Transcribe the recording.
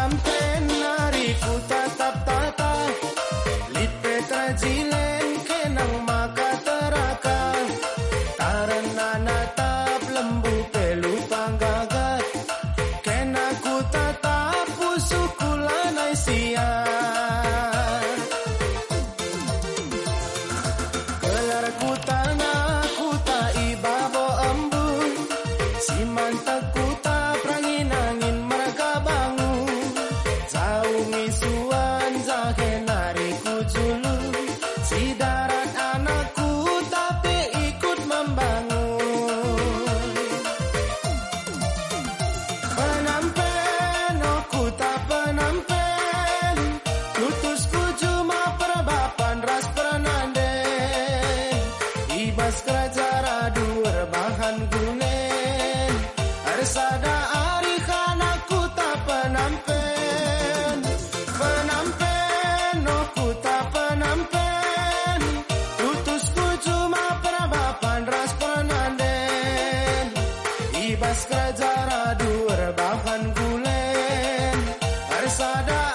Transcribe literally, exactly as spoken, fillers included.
penampen nariku tatap tata lipe trajilen kenang maka teraka karena natap lembu pelu panggagat kenaku tatap pusuku lanai siar kelar ku tanah ku tak ibabo embun si mantak ku tak perangin angin mereka bangun jauh misuan zahen nariku julu si darat anakku tapi ikut membangun penampen oh ku tak penampen lutusku cuma perbapan ras pernanden ibas kerajara dua bahan gunen arsada ari kanakku tak penampen penampen oh ku tak penampen lutusku cuma perbapan ras pernanden ibas kerajara dua bahan gulen arsada